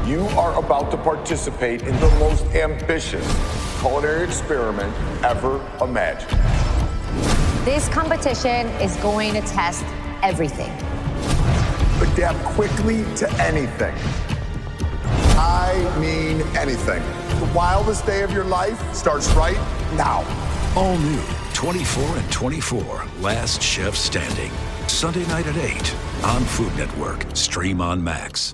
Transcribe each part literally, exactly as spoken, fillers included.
You are about to participate in the most ambitious culinary experiment ever imagined. This competition is going to test everything. Adapt quickly to anything. I mean anything. The wildest day of your life starts right now. All new twenty-four and twenty-four, Last Chef Standing. Sunday night at eight on Food Network. Stream on Max.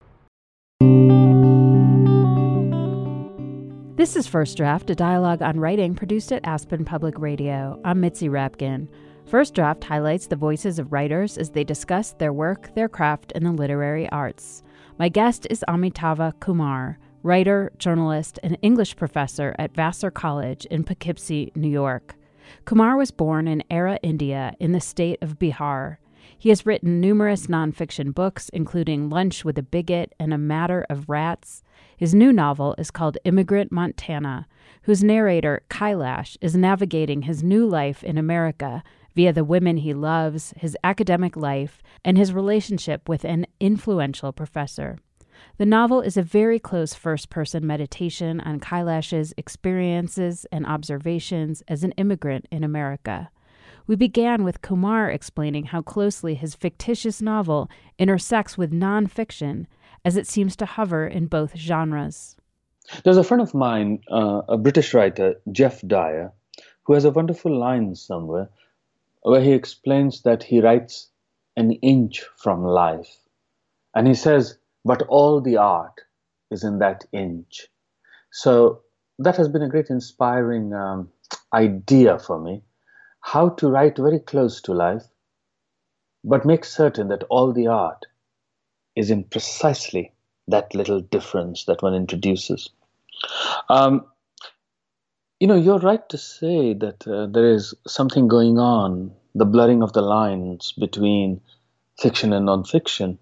This is First Draft, a dialogue on writing produced at Aspen Public Radio. I'm Mitzi Rapkin. First Draft highlights the voices of writers as they discuss their work, their craft, and the literary arts. My guest is Amitava Kumar, writer, journalist, and English professor at Vassar College in Poughkeepsie, New York. Kumar was born in Era, India, in the state of Bihar. He has written numerous nonfiction books, including Lunch with a Bigot and A Matter of Rats. His new novel is called Immigrant Montana, whose narrator, Kailash, is navigating his new life in America via the women he loves, his academic life, and his relationship with an influential professor. The novel is a very close first-person meditation on Kailash's experiences and observations as an immigrant in America. We began with Kumar explaining how closely his fictitious novel intersects with nonfiction, as it seems to hover in both genres. There's a friend of mine, uh, a British writer, Jeff Dyer, who has a wonderful line somewhere where he explains that he writes an inch from life. And he says, but all the art is in that inch. So that has been a great inspiring um, idea for me, how to write very close to life, but make certain that all the art is in precisely that little difference that one introduces. Um, you know, you're right to say that uh, there is something going on, the blurring of the lines between fiction and nonfiction.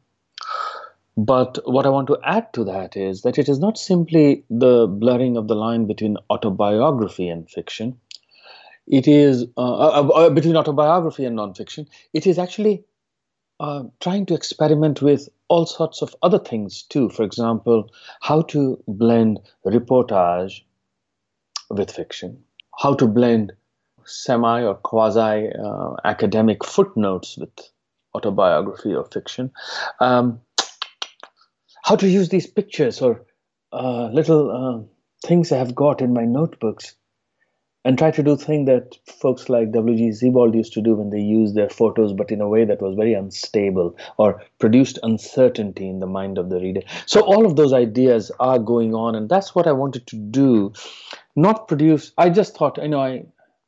But what I want to add to that is that it is not simply the blurring of the line between autobiography and fiction. It is uh, uh, uh, between autobiography and nonfiction. It is actually uh, trying to experiment with all sorts of other things too. For example, how to blend reportage with fiction, how to blend semi or quasi uh, academic footnotes with autobiography or fiction, um, how to use these pictures or uh, little uh, things I have got in my notebooks and try to do things that folks like W G Sebald used to do when they used their photos, but in a way that was very unstable or produced uncertainty in the mind of the reader. So all of those ideas are going on, and that's what I wanted to do, not produce. I just thought, you know, I,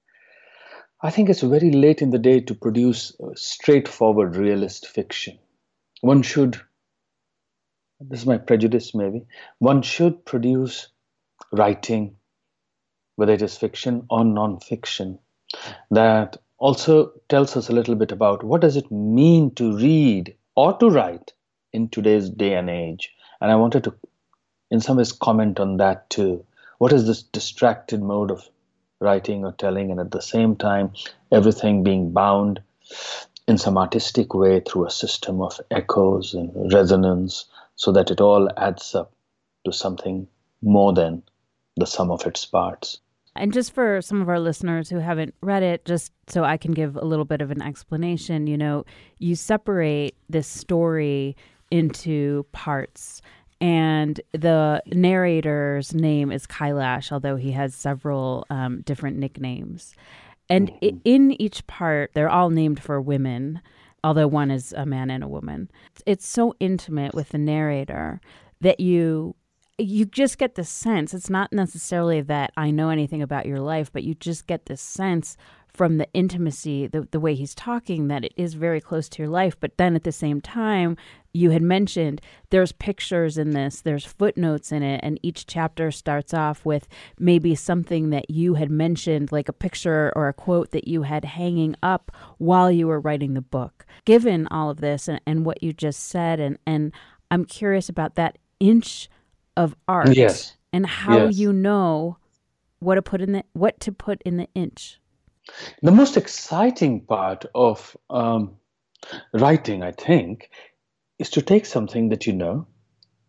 I think it's very late in the day to produce straightforward realist fiction. One should, this is my prejudice maybe, one should produce writing, whether it is fiction or non-fiction, that also tells us a little bit about what does it mean to read or to write in today's day and age. And I wanted to, in some ways, comment on that too. What is this distracted mode of writing or telling, and at the same time, everything being bound in some artistic way through a system of echoes and resonance, so that it all adds up to something more than the sum of its parts. And just for some of our listeners who haven't read it, just so I can give a little bit of an explanation, you know, you separate this story into parts. And the narrator's name is Kailash, although he has several um, different nicknames. And mm-hmm. in each part, they're all named for women, although one is a man and a woman. It's so intimate with the narrator that you... you just get the sense, it's not necessarily that I know anything about your life, but you just get this sense from the intimacy, the, the way he's talking, that it is very close to your life. But then at the same time, you had mentioned there's pictures in this, there's footnotes in it, and each chapter starts off with maybe something that you had mentioned, like a picture or a quote that you had hanging up while you were writing the book. Given all of this and, and what you just said, and, and I'm curious about that inch of art, yes, and how yes. you know what to put in the what to put in the inch. The most exciting part of um, writing, I think, is to take something that you know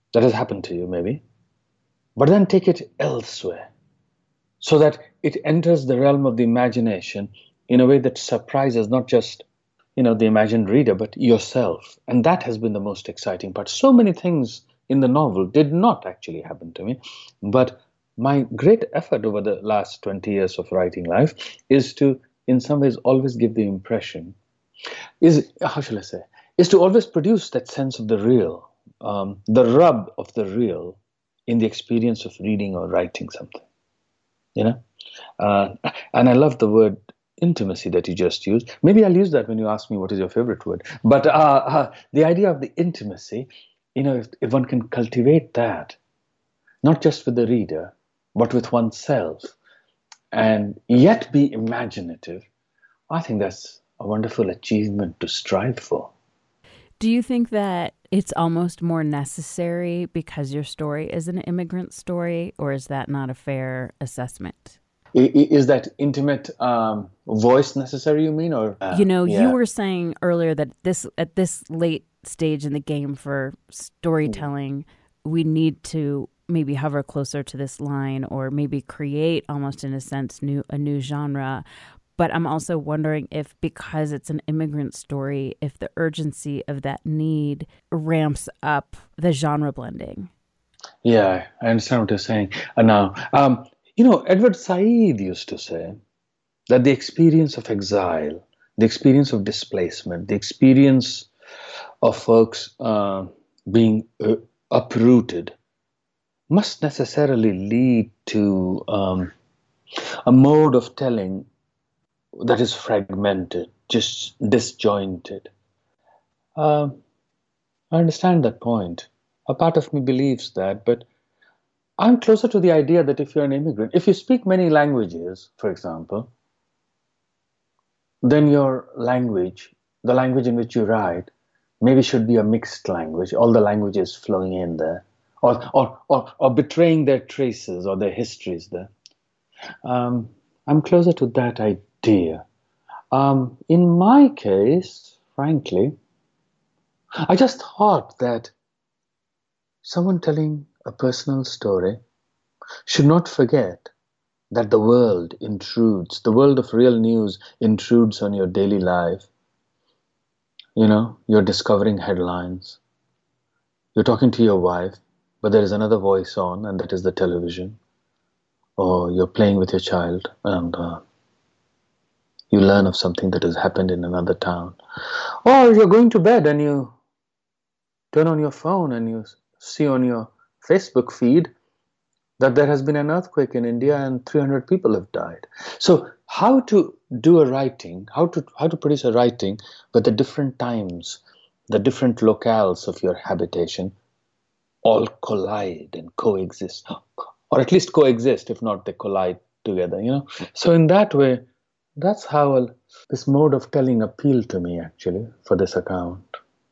that has happened to you, maybe, but then take it elsewhere so that it enters the realm of the imagination in a way that surprises not just, you know, the imagined reader, but yourself. And that has been the most exciting part. So many things in the novel did not actually happen to me, but my great effort over the last twenty years of writing life is to, in some ways, always give the impression, is, how shall I say, is to always produce that sense of the real, um, the rub of the real in the experience of reading or writing something, you know? Uh, and I love the word intimacy that you just used. Maybe I'll use that when you ask me what is your favorite word. But uh, uh, the idea of the intimacy, you know, if, if one can cultivate that, not just with the reader, but with oneself, and yet be imaginative, I think that's a wonderful achievement to strive for. Do you think that it's almost more necessary because your story is an immigrant story, or is that not a fair assessment? Is that intimate um, voice necessary, you mean? Or uh, You know, yeah. you were saying earlier that this at this late stage in the game for storytelling, we need to maybe hover closer to this line, or maybe create almost in a sense new a new genre. But I'm also wondering if, because it's an immigrant story, if the urgency of that need ramps up the genre blending. Yeah, I understand what you're saying. And now, um, you know, Edward Said used to say that the experience of exile, the experience of displacement, the experience of folks uh, being uh, uprooted must necessarily lead to um, a mode of telling that is fragmented, just disjointed. Uh, I understand that point. A part of me believes that, but I'm closer to the idea that if you're an immigrant, if you speak many languages, for example, then your language, the language in which you write, maybe should be a mixed language, all the languages flowing in there, or or or, or betraying their traces or their histories there. Um, I'm closer to that idea. Um, in my case, frankly, I just thought that someone telling a personal story should not forget that the world intrudes, the world of real news intrudes on your daily life. You know, you're discovering headlines. You're talking to your wife, but there is another voice on, and that is the television. Or you're playing with your child, and uh, you learn of something that has happened in another town. Or you're going to bed and you turn on your phone and you see on your Facebook feed that there has been an earthquake in India and three hundred people have died. So how to do a writing, how to how to produce a writing where the different times, the different locales of your habitation all collide and coexist, or at least coexist, if not they collide together, you know. So in that way, that's how I'll, this mode of telling appealed to me actually for this account.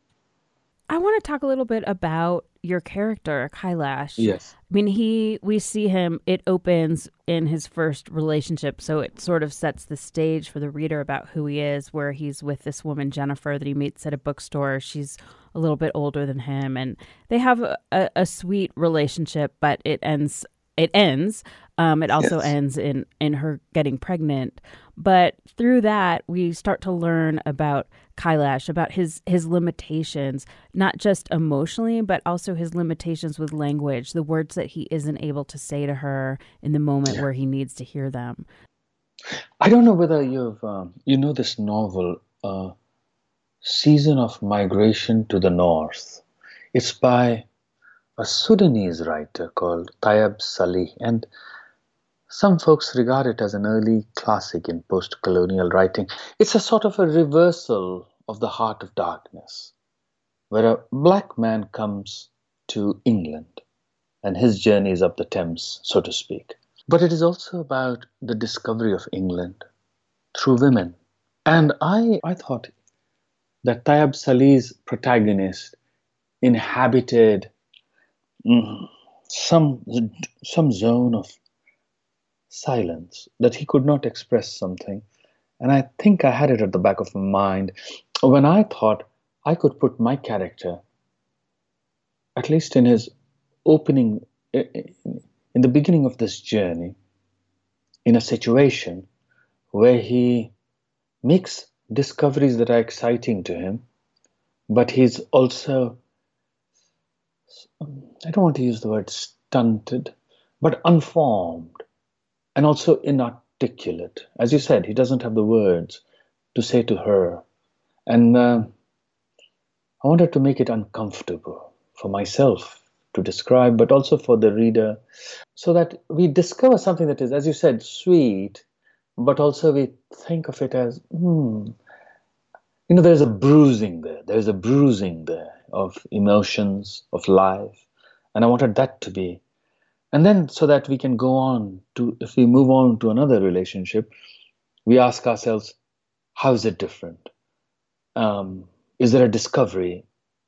I want to talk a little bit about your character, Kailash. Yes. I mean, he, we see him, it opens in his first relationship, so it sort of sets the stage for the reader about who he is, where he's with this woman, Jennifer, that he meets at a bookstore. She's a little bit older than him, and they have a, a, a sweet relationship, but it ends, it ends. Um, it also Yes. ends in, in her getting pregnant. But through that, we start to learn about Kailash, about his, his limitations, not just emotionally, but also his limitations with language, the words that he isn't able to say to her in the moment Yeah. where he needs to hear them. I don't know whether you've, um, you know this novel, uh, Season of Migration to the North. It's by a Sudanese writer called Tayeb Salih, and some folks regard it as an early classic in post-colonial writing. It's a sort of a reversal of The Heart of Darkness, where a black man comes to England and his journey is up the Thames, so to speak. But it is also about the discovery of England through women. And I, I thought that Tayeb Salih's protagonist inhabited mm, some, some zone of silence, that he could not express something. And I think I had it at the back of my mind when I thought I could put my character, at least in his opening, in the beginning of this journey, in a situation where he makes discoveries that are exciting to him, but he's also, I don't want to use the word stunted, but unformed and also inarticulate. As you said, he doesn't have the words to say to her. And uh, I wanted to make it uncomfortable for myself to describe, but also for the reader, so that we discover something that is, as you said, sweet, but also we think of it as, hmm, you know, there's a bruising there. There's a bruising there of emotions, of life. And I wanted that to be. And then so that we can go on to, if we move on to another relationship, we ask ourselves, how is it different? Um, is there a discovery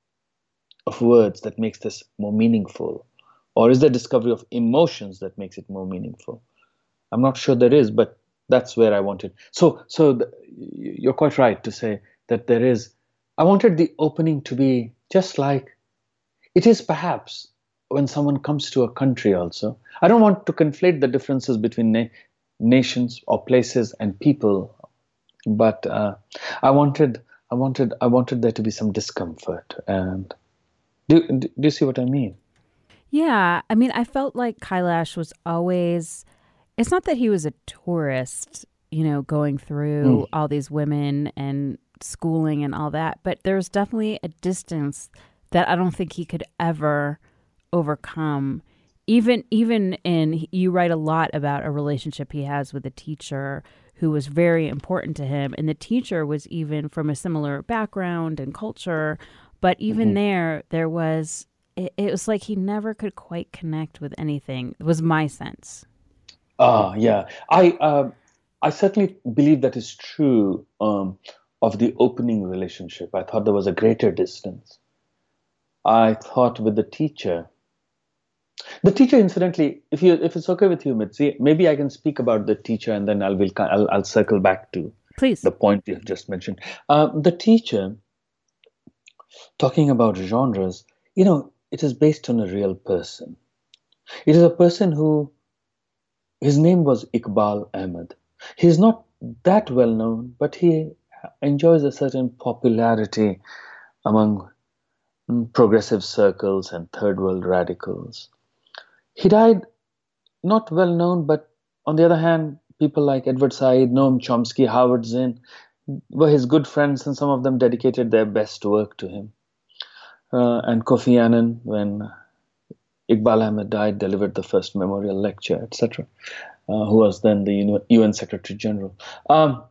of words that makes this more meaningful? Or is there discovery of emotions that makes it more meaningful? I'm not sure there is, but that's where I wanted. So, so the, you're quite right to say that there is, I wanted the opening to be just like it is perhaps when someone comes to a country also. I don't want to conflate the differences between na- nations or places and people, but uh, I wanted, I wanted, I wanted there to be some discomfort. And do, do, do you see what I mean? Yeah, I mean, I felt like Kailash was always, it's not that he was a tourist, you know, going through mm. all these women and schooling and all that, but there's definitely a distance that I don't think he could ever overcome. Even, even in, you write a lot about a relationship he has with a teacher who was very important to him. And the teacher was even from a similar background and culture. But even mm-hmm. there, there was, it, it was like he never could quite connect with anything. It was my sense. Ah, yeah. I, uh, I certainly believe that is true um, of the opening relationship. I thought there was a greater distance. I thought with the teacher, The teacher, incidentally, if you if it's okay with you, Mitzi, maybe I can speak about the teacher and then I'll will I'll, I'll circle back to Please. the point you've just mentioned. Uh, the teacher, talking about genres, you know, it is based on a real person. It is a person who, his name was Iqbal Ahmed. He's not that well known, but he enjoys a certain popularity among progressive circles and third world radicals. He died not well known, but on the other hand, people like Edward Said, Noam Chomsky, Howard Zinn were his good friends, and some of them dedicated their best work to him. Uh, and Kofi Annan, when Iqbal Ahmed died, delivered the first memorial lecture, et cetera, uh, who was then the U N Secretary General. Um,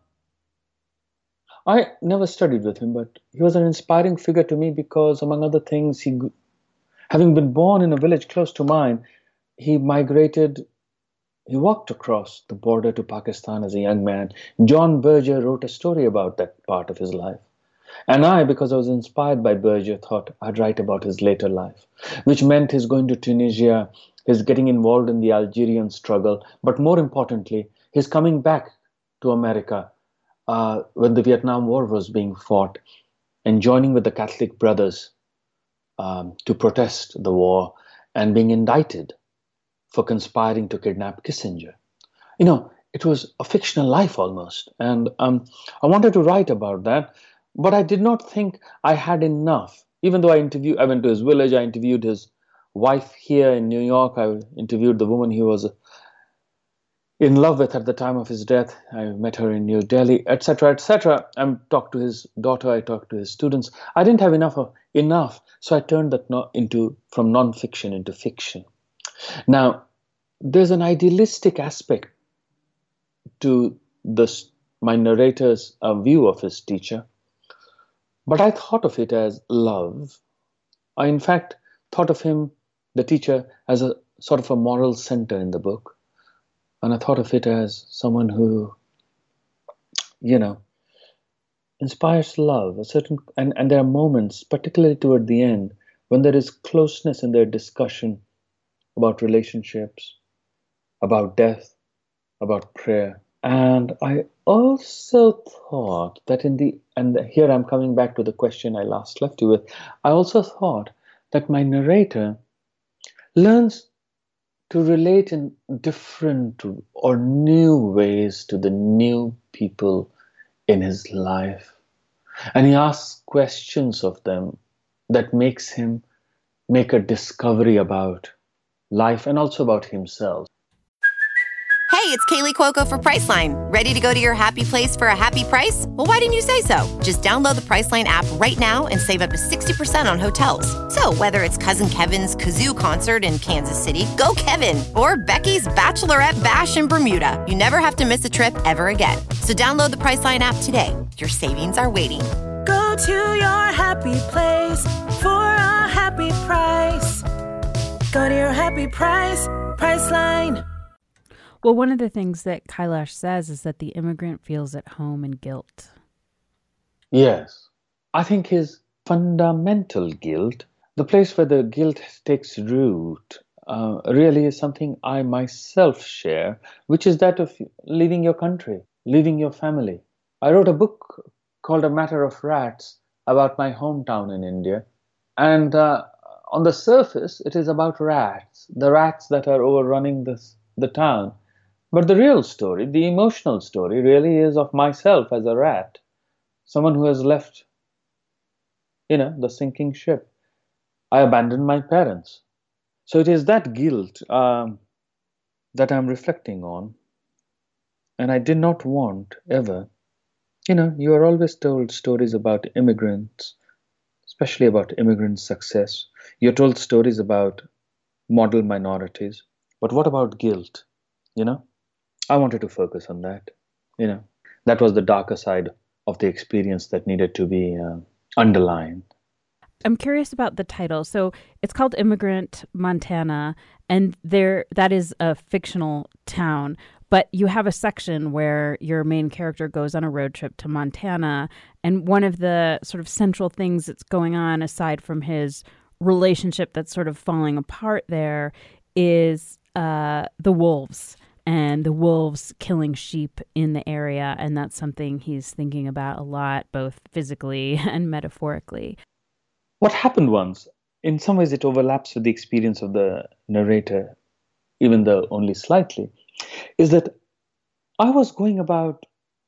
I never studied with him, but he was an inspiring figure to me because, among other things, he, having been born in a village close to mine, he migrated, he walked across the border to Pakistan as a young man. John Berger wrote a story about that part of his life. And I, because I was inspired by Berger, thought I'd write about his later life, which meant his going to Tunisia, his getting involved in the Algerian struggle, but more importantly, his coming back to America uh, when the Vietnam War was being fought and joining with the Catholic Brothers um, to protest the war and being indicted for conspiring to kidnap Kissinger. You know, it was a fictional life almost. And um, I wanted to write about that, but I did not think I had enough. Even though I interviewed, I went to his village, I interviewed his wife here in New York, I interviewed the woman he was in love with at the time of his death. I met her in New Delhi, et cetera, et cetera. I talked to his daughter, I talked to his students. I didn't have enough of enough, so I turned that no, into from non-fiction into fiction. Now, there's an idealistic aspect to this, my narrator's uh, view of his teacher, but I thought of it as love. I, in fact, thought of him, the teacher, as a sort of a moral center in the book. And I thought of it as someone who, you know, inspires love, a certain, and, and there are moments, particularly toward the end, when there is closeness in their discussion about relationships, about death, about prayer. And I also thought that in the, and here I'm coming back to the question I last left you with, I also thought that my narrator learns to relate in different or new ways to the new people in his life. And he asks questions of them that makes him make a discovery about life and also about himself. Hey, it's Kaylee Cuoco for Priceline. Ready to go to your happy place for a happy price? Well, why didn't you say so? Just download the Priceline app right now and save up to sixty percent on hotels. So whether it's Cousin Kevin's Kazoo Concert in Kansas City, go Kevin, or Becky's Bachelorette Bash in Bermuda, you never have to miss a trip ever again. So download the Priceline app today. Your savings are waiting. Go to your happy place for a happy price. Go to your happy price, Priceline. Well, one of the things that Kailash says is that the immigrant feels at home in guilt. Yes. I think his fundamental guilt, the place where the guilt takes root, uh, really is something I myself share, which is that of leaving your country, leaving your family. I wrote a book called A Matter of Rats about my hometown in India. And uh, on the surface, it is about rats, the rats that are overrunning this, the town. But the real story, the emotional story, really is of myself as a rat, someone who has left, you know, the sinking ship. I abandoned my parents. So it is that guilt um, that I'm reflecting on. And I did not want ever, you know, you are always told stories about immigrants, especially about immigrant success. You're told stories about model minorities. But what about guilt, you know? I wanted to focus on that. You know, that was the darker side of the experience that needed to be uh, underlined. I'm curious about the title. So it's called Immigrant Montana, and there that is a fictional town. But you have a section where your main character goes on a road trip to Montana, and one of the sort of central things that's going on, aside from his relationship that's sort of falling apart there, is uh, the wolves. And the wolves killing sheep in the area. And that's something he's thinking about a lot, both physically and metaphorically. What happened once, in some ways it overlaps with the experience of the narrator, even though only slightly, is that I was going about,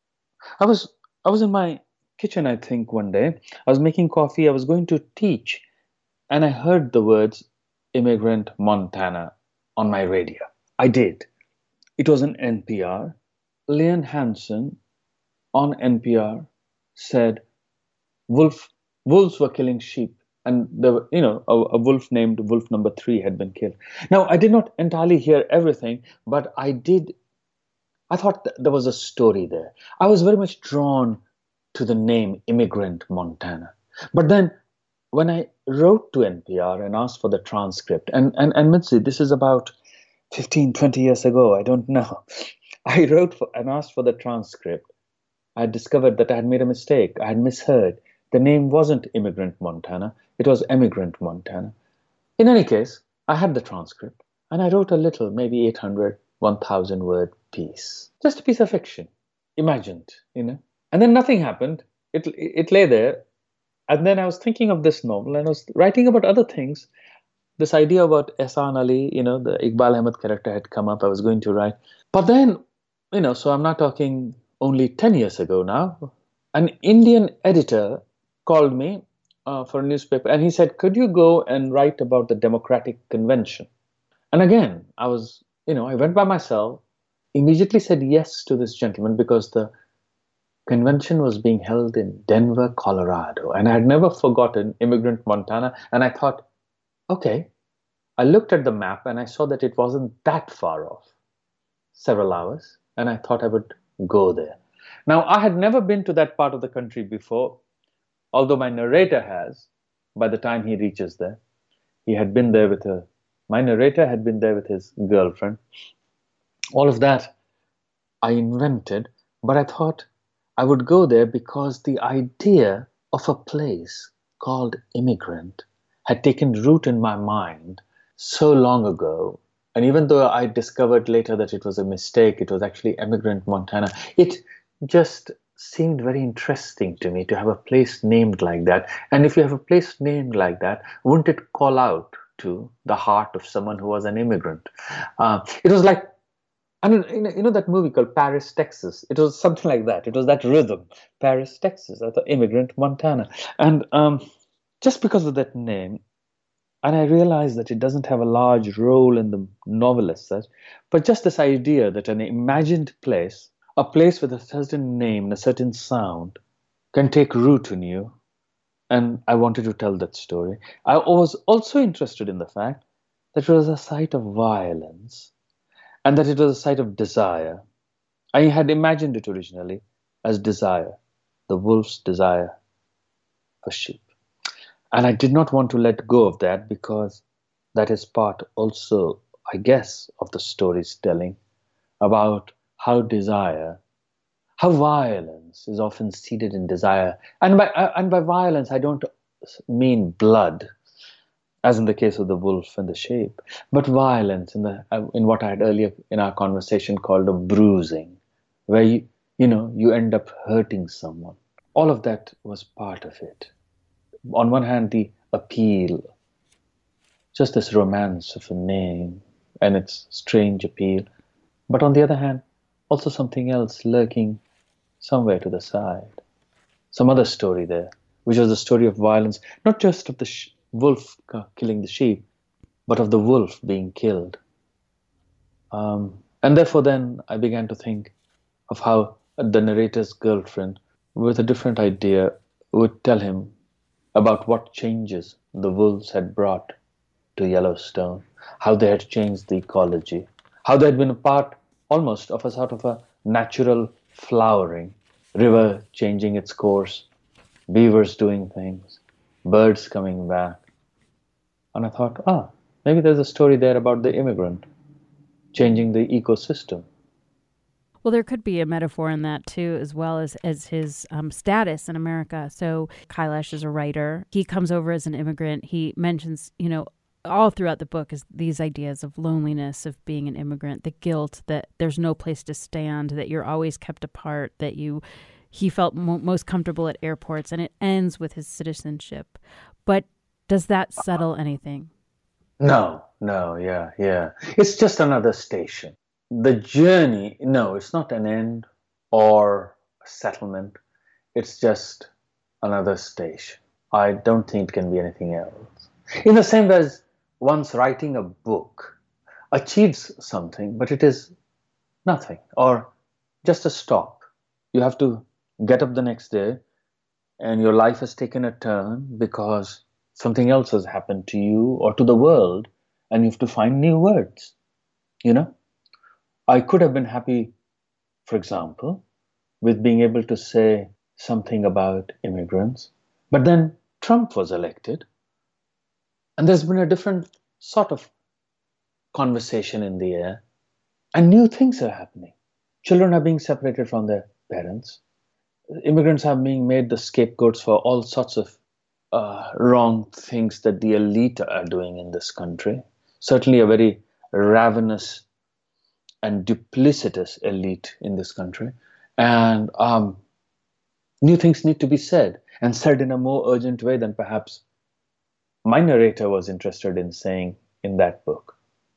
I was, I was in my kitchen, I think, one day. I was making coffee, I was going to teach, and I heard the words Immigrant Montana on my radio. I did. It was on N P R. Lian Hansen on N P R said wolf, wolves were killing sheep. And, there were, you know, a, a wolf named Wolf Number Three had been killed. Now, I did not entirely hear everything, but I did. I thought th- there was a story there. I was very much drawn to the name Immigrant Montana. But then when I wrote to N P R and asked for the transcript, and, and, and Mitzi, this is about fifteen, twenty years ago, I don't know. I wrote for, and asked for the transcript. I discovered that I had made a mistake. I had misheard. The name wasn't Immigrant Montana. It was Emigrant Montana. In any case, I had the transcript and I wrote a little, maybe eight hundred, one thousand word piece. Just a piece of fiction. Imagined, you know. And then nothing happened. It, it lay there. And then I was thinking of this novel and I was writing about other things. This idea about Ehsan Ali, you know, the Iqbal Ahmed character had come up. I was going to write. But then, you know, so I'm not talking only ten years ago now. An Indian editor called me uh, for a newspaper and he said, could you go and write about the Democratic Convention? And again, I was, you know, I went by myself, immediately said yes to this gentleman because the convention was being held in Denver, Colorado. And I had never forgotten Immigrant Montana. And I thought, okay, I looked at the map and I saw that it wasn't that far off, several hours, and I thought I would go there. Now, I had never been to that part of the country before, although my narrator has, by the time he reaches there. He had been there with a, my narrator had been there with his girlfriend. All of that I invented, but I thought I would go there because the idea of a place called Immigrant had taken root in my mind so long ago. And even though I discovered later that it was a mistake, it was actually Emigrant Montana, it just seemed very interesting to me to have a place named like that. And if you have a place named like that, wouldn't it call out to the heart of someone who was an immigrant. Uh, it was like, I mean, you know, you know that movie called Paris, Texas? It was something like that. It was that rhythm, Paris, Texas. I thought Immigrant Montana. And um, just because of that name, and I realized that it doesn't have a large role in the novel as such, but just this idea that an imagined place, a place with a certain name and a certain sound, can take root in you. And I wanted to tell that story. I was also interested in the fact that it was a site of violence and that it was a site of desire. I had imagined it originally as desire, the wolf's desire for sheep. And I did not want to let go of that because that is part also, I guess, of the story's telling about how desire, how violence is often seated in desire. And by, and by violence, I don't mean blood, as in the case of the wolf and the sheep, but violence in, the, in what I had earlier in our conversation called a bruising, where you, you know, you end up hurting someone. All of that was part of it. On one hand, the appeal, just this romance of a name and its strange appeal. But on the other hand, also something else lurking somewhere to the side. Some other story there, which was the story of violence, not just of the sh- wolf killing the sheep, but of the wolf being killed. Um, and therefore then I began to think of how the narrator's girlfriend, with a different idea, would tell him about what changes the wolves had brought to Yellowstone, how they had changed the ecology, how they had been a part almost of a sort of a natural flowering, river changing its course, beavers doing things, birds coming back. And I thought, ah, maybe there's a story there about the immigrant changing the ecosystem. Well, there could be a metaphor in that, too, as well as, as his um, status in America. So Kailash is a writer. He comes over as an immigrant. He mentions, you know, all throughout the book is these ideas of loneliness, of being an immigrant, the guilt that there's no place to stand, that you're always kept apart, that you he felt mo- most comfortable at airports, and it ends with his citizenship. But does that settle anything? No, no, yeah, yeah. It's just another station. The journey, no, it's not an end or a settlement. It's just another station. I don't think it can be anything else. In the same way as once writing a book achieves something, but it is nothing or just a stop. You have to get up the next day and your life has taken a turn because something else has happened to you or to the world and you have to find new words, you know? I could have been happy, for example, with being able to say something about immigrants, but then Trump was elected, and there's been a different sort of conversation in the air, and new things are happening. Children are being separated from their parents. Immigrants are being made the scapegoats for all sorts of uh, wrong things that the elite are doing in this country. Certainly a very ravenous and duplicitous elite in this country. And um, new things need to be said, and said in a more urgent way than perhaps my narrator was interested in saying in that book.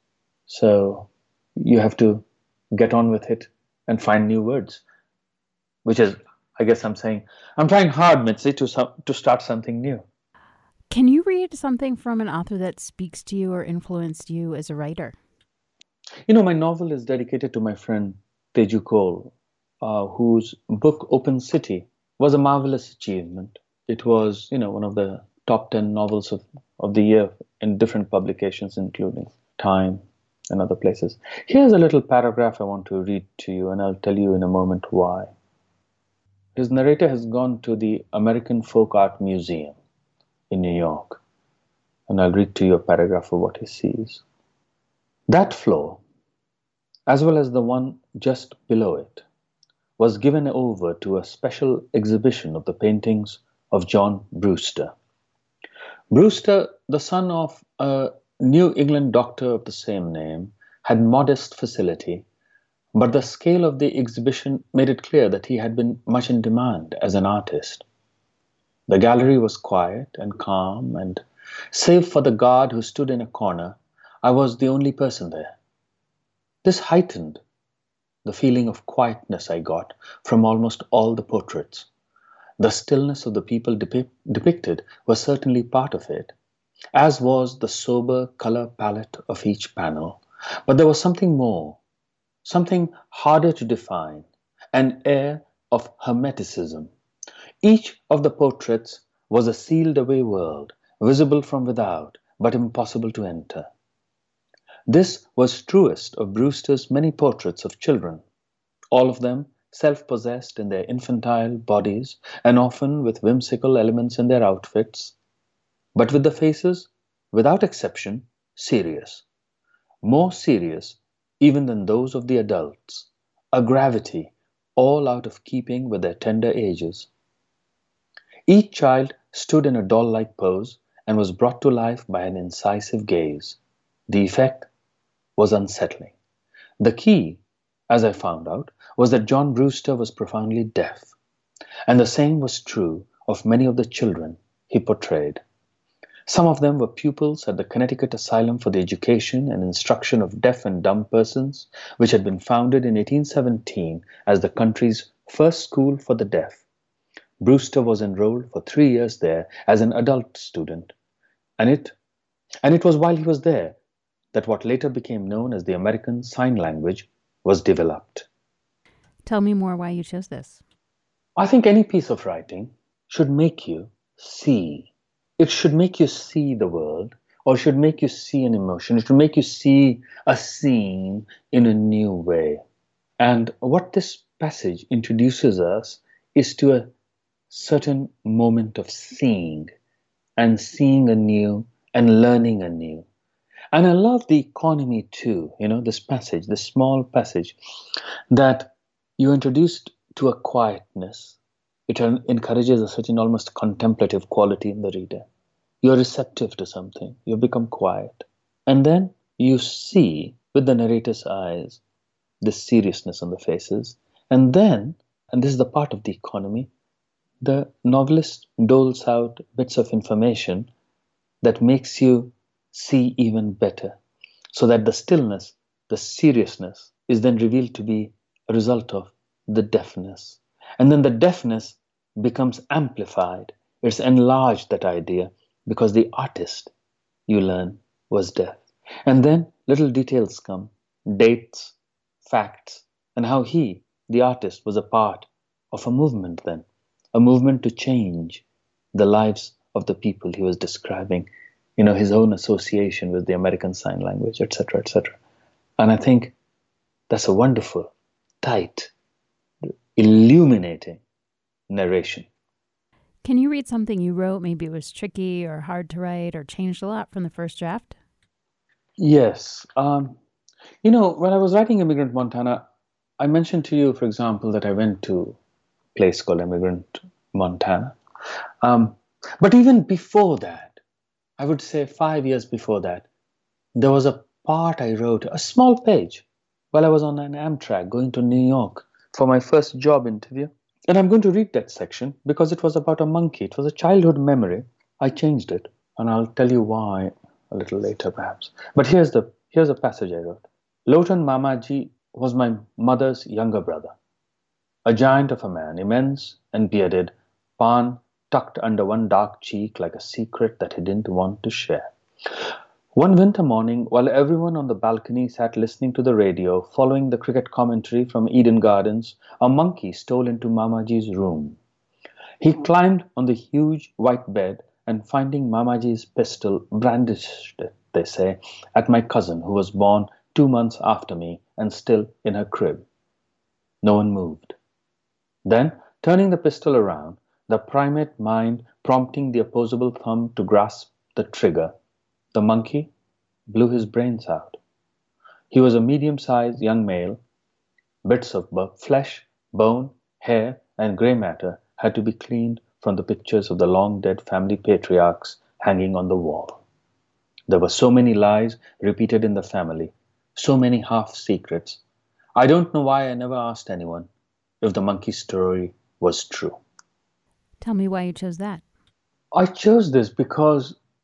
So you have to get on with it and find new words, which is, I guess I'm saying, I'm trying hard, Mitzi, to, some, to start something new. Can you read something from an author that speaks to you or influenced you as a writer? You know, my novel is dedicated to my friend Teju Cole, uh, whose book Open City was a marvelous achievement. It was, you know, one of the top ten novels of, of the year in different publications, including Time and other places. Here's a little paragraph I want to read to you, and I'll tell you in a moment why. His narrator has gone to the American Folk Art Museum in New York, and I'll read to you a paragraph of what he sees. That floor, as well as the one just below it, was given over to a special exhibition of the paintings of John Brewster. Brewster, the son of a New England doctor of the same name, had modest facility, but the scale of the exhibition made it clear that he had been much in demand as an artist. The gallery was quiet and calm, and Save for the guard who stood in a corner, I was the only person there. This heightened the feeling of quietness I got from almost all the portraits. The stillness of the people depi- depicted was certainly part of it, as was the sober color palette of each panel. But there was something more, something harder to define, an air of hermeticism. Each of the portraits was a sealed-away world, visible from without, but impossible to enter. This was truest of Brewster's many portraits of children, all of them self-possessed in their infantile bodies and often with whimsical elements in their outfits, but with the faces, without exception, serious. More serious even than those of the adults, a gravity all out of keeping with their tender ages. Each child stood in a doll-like pose and was brought to life by an incisive gaze. The effect was unsettling. The key, as I found out, was that John Brewster was profoundly deaf, and the same was true of many of the children he portrayed. Some of them were pupils at the Connecticut Asylum for the Education and Instruction of Deaf and Dumb Persons, which had been founded in eighteen seventeen as the country's first school for the deaf. Brewster was enrolled for three years there as an adult student, and it, and it was while he was there that what later became known as the American Sign Language was developed. Tell me more why you chose this. I think any piece of writing should make you see. It should make you see the world, or should make you see an emotion. It should make you see a scene in a new way. And what this passage introduces us is to a certain moment of seeing, and seeing anew and learning anew. And I love the economy too, you know, this passage, this small passage, that you introduced to a quietness. It encourages a certain almost contemplative quality in the reader. You're receptive to something. You become quiet. And then you see, with the narrator's eyes, the seriousness on the faces. And then, and this is the part of the economy, the novelist doles out bits of information that makes you see even better, so that the stillness, the seriousness is then revealed to be a result of the deafness. And then the deafness becomes amplified. It's enlarged, that idea, because the artist, you learn, was deaf. And then little details come, dates, facts, and how he, the artist, was a part of a movement then, a movement to change the lives of the people he was describing, you know, his own association with the American Sign Language, et cetera, et cetera. And I think that's a wonderful, tight, illuminating narration. Can you read something you wrote? Maybe it was tricky or hard to write or changed a lot from the first draft? Yes. Um, you know, when I was writing Immigrant Montana, I mentioned to you, for example, that I went to a place called Immigrant Montana. Um, but even before that, I would say five years before that, there was a part I wrote, a small page, while I was on an Amtrak going to New York for my first job interview. And I'm going to read that section because it was about a monkey. It was a childhood memory. I changed it, and I'll tell you why a little later, perhaps. But here's the here's a passage I wrote. Lotan Mamaji was my mother's younger brother, a giant of a man, immense and bearded, pan tucked under one dark cheek like a secret that he didn't want to share. One winter morning, while everyone on the balcony sat listening to the radio, following the cricket commentary from Eden Gardens, a monkey stole into Mamaji's room. He climbed on the huge white bed and, finding Mamaji's pistol, brandished it, they say, at my cousin, who was born two months after me and still in her crib. No one moved. Then, turning the pistol around, the primate mind prompting the opposable thumb to grasp the trigger, the monkey blew his brains out. He was a medium-sized young male. Bits of flesh, bone, hair, and grey matter had to be cleaned from the pictures of the long-dead family patriarchs hanging on the wall. There were so many lies repeated in the family, so many half-secrets. I don't know why I never asked anyone if the monkey story was true. Tell me why you chose that. I chose this because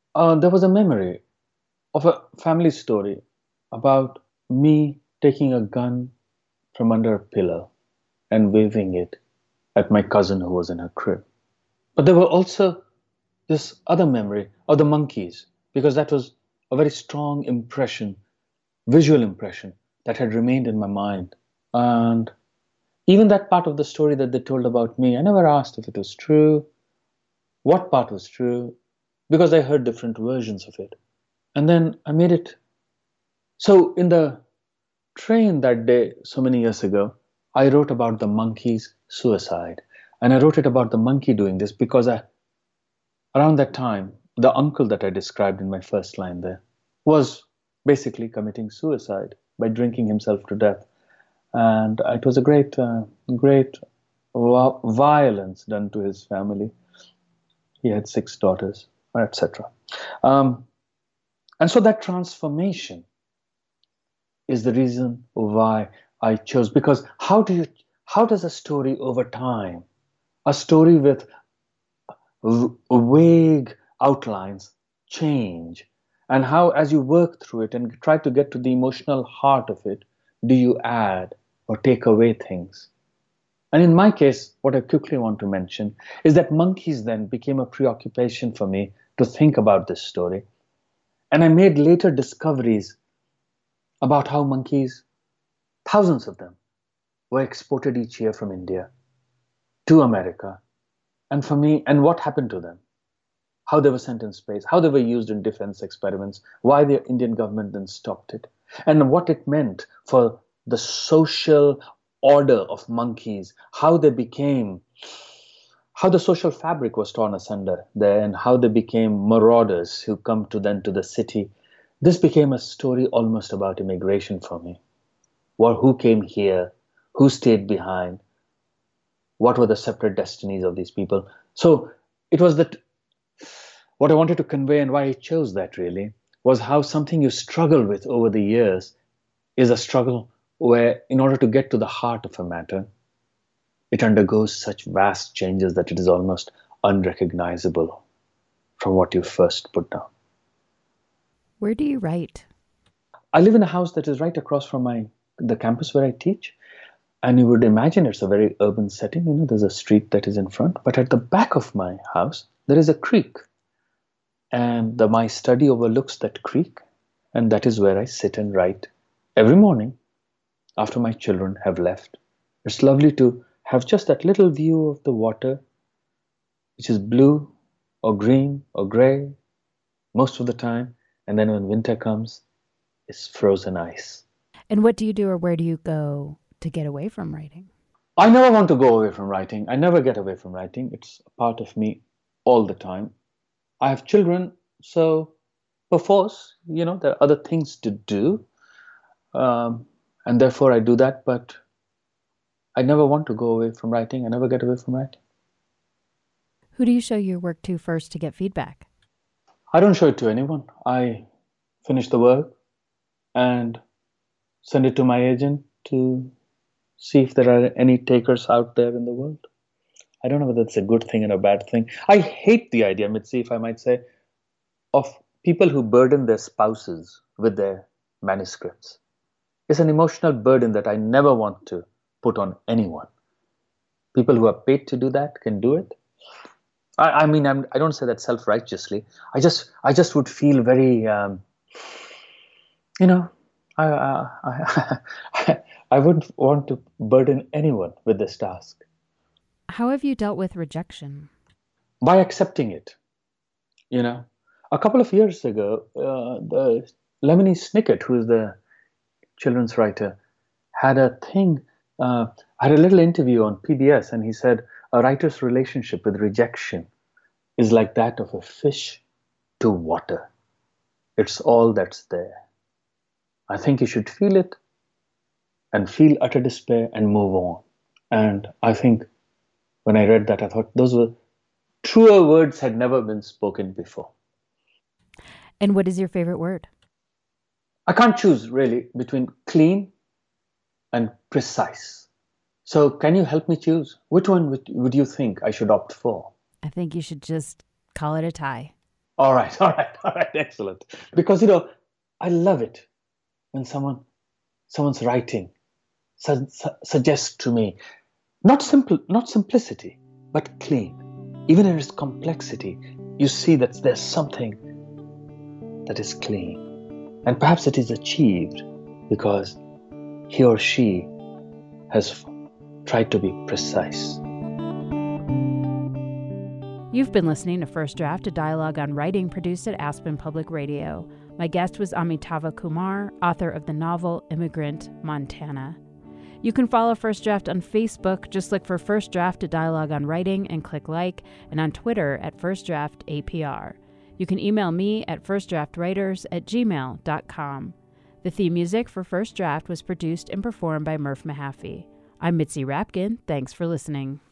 uh, there was a memory of a family story about me taking a gun from under a pillow and waving it at my cousin who was in her crib. But there were also this other memory of the monkeys, because that was a very strong impression, visual impression that had remained in my mind. And even that part of the story that they told about me, I never asked if it was true, what part was true, because I heard different versions of it. And then I made it. So in the train that day, so many years ago, I wrote about the monkey's suicide. And I wrote it about the monkey doing this because I, around that time, the uncle that I described in my first line there was basically committing suicide by drinking himself to death. And it was a great, uh, great violence done to his family. He had six daughters, et cetera. Um, and so that transformation is the reason why I chose. Because how do you, how does a story over time, a story with vague outlines, change? And how, as you work through it and try to get to the emotional heart of it, do you add or take away things? And in my case, what I quickly want to mention is that monkeys then became a preoccupation for me to think about this story. And I made later discoveries about how monkeys, thousands of them, were exported each year from India to America. And for me, and what happened to them, how they were sent in space, how they were used in defense experiments, why the Indian government then stopped it, and what it meant for the social order of monkeys, how they became, how the social fabric was torn asunder there, and how they became marauders who come to then to the city. This became a story almost about immigration for me. Well, who came here? Who stayed behind? What were the separate destinies of these people? So it was that what I wanted to convey, and why I chose that really, was how something you struggle with over the years is a struggle where, in order to get to the heart of a matter, it undergoes such vast changes that it is almost unrecognizable from what you first put down. Where do you write? I live in a house that is right across from my the campus where I teach. And you would imagine it's a very urban setting. You know, there's a street that is in front. But at the back of my house, there is a creek. And the, my study overlooks that creek. And that is where I sit and write every morning after my children have left. It's lovely to have just that little view of the water, which is blue or green or gray most of the time. And then when winter comes, it's frozen ice. And what do you do, or where do you go to get away from writing? I never want to go away from writing. I never get away from writing. It's a part of me all the time. I have children, so perforce, you know, there are other things to do. Um, and therefore I do that, but I never want to go away from writing. I never get away from writing. Who do you show your work to first to get feedback? I don't show it to anyone. I finish the work and send it to my agent to see if there are any takers out there in the world. I don't know whether it's a good thing or a bad thing. I hate the idea, Mitzi, if I might say, of people who burden their spouses with their manuscripts. It's an emotional burden that I never want to put on anyone. People who are paid to do that can do it. I, I mean, I'm, I don't say that self-righteously. I just, I just would feel very, um, you know, I, uh, I, I wouldn't want to burden anyone with this task. How have you dealt with rejection? By accepting it. You know, a couple of years ago, uh, the Lemony Snicket, who is the children's writer, had a thing, uh, had a little interview on P B S, and he said, a writer's relationship with rejection is like that of a fish to water. It's all that's there. I think you should feel it and feel utter despair and move on. And I think when I read that, I thought those were truer words had never been spoken before. And what is your favorite word? I can't choose really between clean and precise. So can you help me choose? Which one would, would you think I should opt for? I think you should just call it a tie. All right, all right, all right, excellent. Because, you know, I love it when someone, someone's writing su- su- suggests to me not simple, not simplicity, but clean. Even in its complexity, you see that there's something that is clean. And perhaps it is achieved because he or she has tried to be precise. You've been listening to First Draft, a dialogue on writing produced at Aspen Public Radio. My guest was Amitava Kumar, author of the novel Immigrant, Montana. You can follow First Draft on Facebook. Just look for First Draft, a dialogue on writing, and click like, and on Twitter at First Draft A P R. You can email me at firstdraftwriters at gmail dot com. The theme music for First Draft was produced and performed by Murph Mahaffey. I'm Mitzi Rapkin. Thanks for listening.